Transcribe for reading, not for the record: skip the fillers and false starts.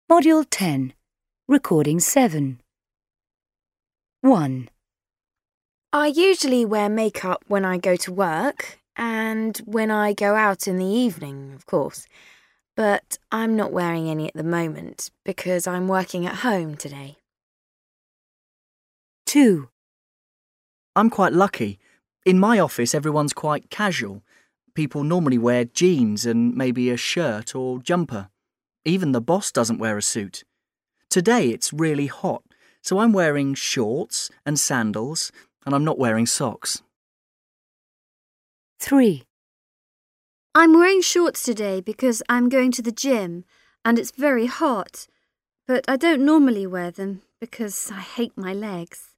Module 10, Recording 7. 1. I usually wear makeup when I go to work and when I go out in the evening, of course. But I'm not wearing any at the moment because I'm working at home today. 2. I'm quite lucky. In my office, everyone's quite casual. People normally wear jeans and maybe a shirt or jumper. Even the boss doesn't wear a suit. Today it's really hot, so I'm wearing shorts and sandals, and I'm not wearing socks. 3. I'm wearing shorts today because I'm going to the gym and it's very hot, but I don't normally wear them because I hate my legs.